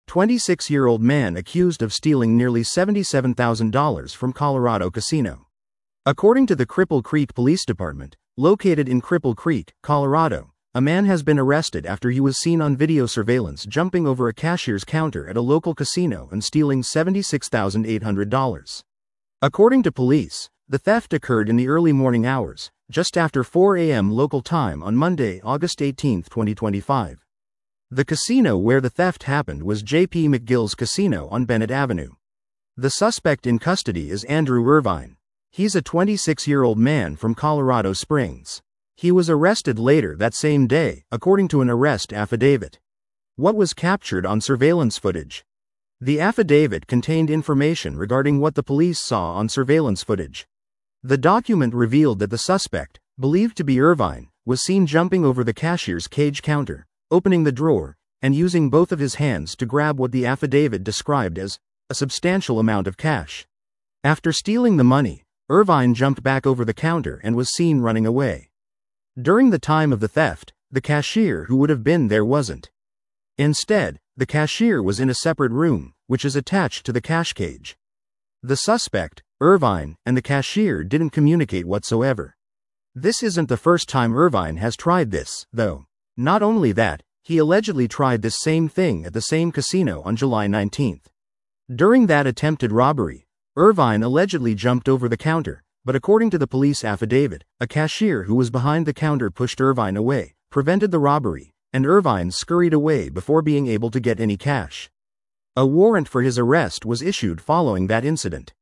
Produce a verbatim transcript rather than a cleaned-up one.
twenty-six-year-old man accused of stealing nearly seventy-seven thousand dollars from Colorado casino. According to the Cripple Creek Police Department, located in Cripple Creek, Colorado, a man has been arrested after he was seen on video surveillance jumping over a cashier's counter at a local casino and stealing seventy-six thousand eight hundred dollars. According to police, the theft occurred in the early morning hours, just after four a m local time on Monday, August eighteenth, twenty twenty-five. The casino where the theft happened was J P McGill's Casino on Bennett Avenue. The suspect in custody is Andrew Irvine. He's a twenty-six-year-old man from Colorado Springs. He was arrested later that same day, according to an arrest affidavit. What was captured on surveillance footage? The affidavit contained information regarding what the police saw on surveillance footage. The document revealed that the suspect, believed to be Irvine, was seen jumping over the cashier's cage counter, opening the drawer, and using both of his hands to grab what the affidavit described as a substantial amount of cash. After stealing the money, Irvine jumped back over the counter and was seen running away. During the time of the theft, the cashier who would have been there wasn't. Instead, the cashier was in a separate room, which is attached to the cash cage. The suspect, Irvine, and the cashier didn't communicate whatsoever. This isn't the first time Irvine has tried this, though. Not only that, he allegedly tried this same thing at the same casino on July nineteenth. During that attempted robbery, Irvine allegedly jumped over the counter, but according to the police affidavit, a cashier who was behind the counter pushed Irvine away, prevented the robbery, and Irvine scurried away before being able to get any cash. A warrant for his arrest was issued following that incident.